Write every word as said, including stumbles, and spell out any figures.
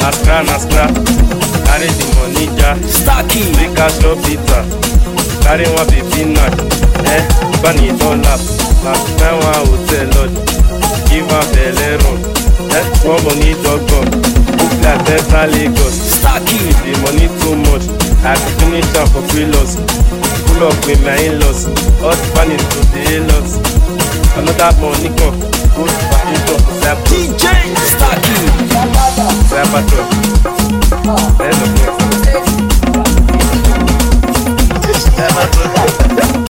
Naskra, naskra. Carry the money, ja. Stacky. Three cash up pizza. Carry one baby nut. Eh, bunny dollar. Now one hotel lodge. Give her belly run. Eh, one money dog gun. Book like Delta Lagos. Stacky. If the money too much, I can finish am for free loss. Pull up with my in-laws. All the money to the in-laws. Another money come. Go to the